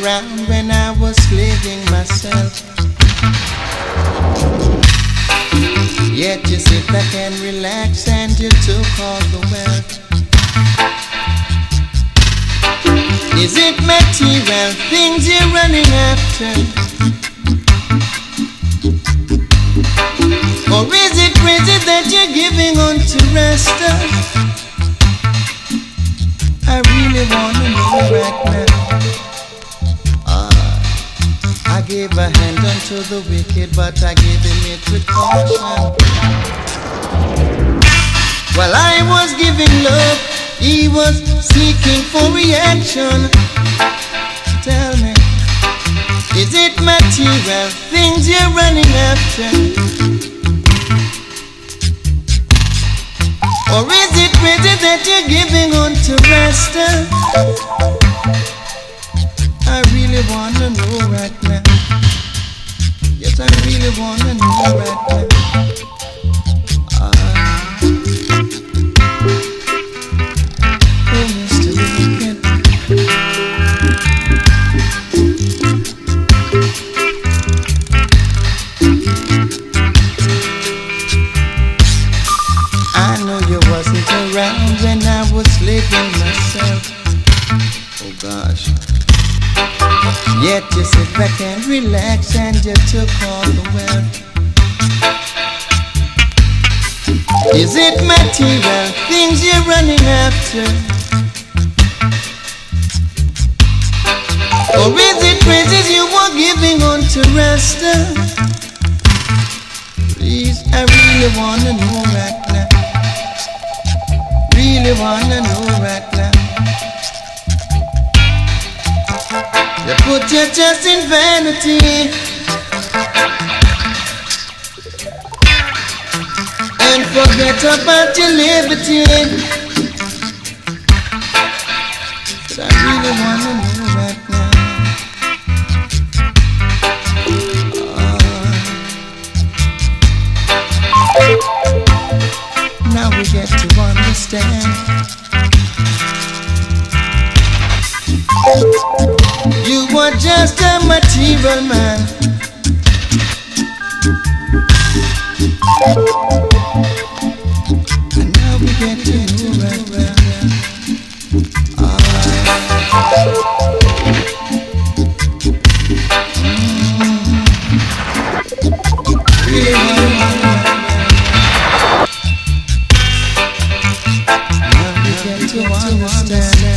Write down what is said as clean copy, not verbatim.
around when I was living myself. Yet you sit back and relax and you took all the wealth. Is it material things you're running after? Or is it crazy that you're giving on to rest? I really wanna know right now. I gave a hand unto the wicked, but I gave him it with caution. While I was giving love, he was seeking for reaction. Tell me, is it material things you're running after? Or is it crazy that you're giving on to rest? I really wanna know right now. Yes, I really wanna know right now. Oh, Mr. Wicked. I know you wasn't around when I was living myself. Oh gosh. Yet you sit back and relax and you took all the wealth. Is it material things you're running after? Or is it praises you were giving on to rest? Please, I really wanna know right now. Really wanna know right now. You put your trust in vanity and forget about your liberty. But I really wanna know right now. Now we get to understand. You were just a material man. And now we get to know right well. Now we get to understand.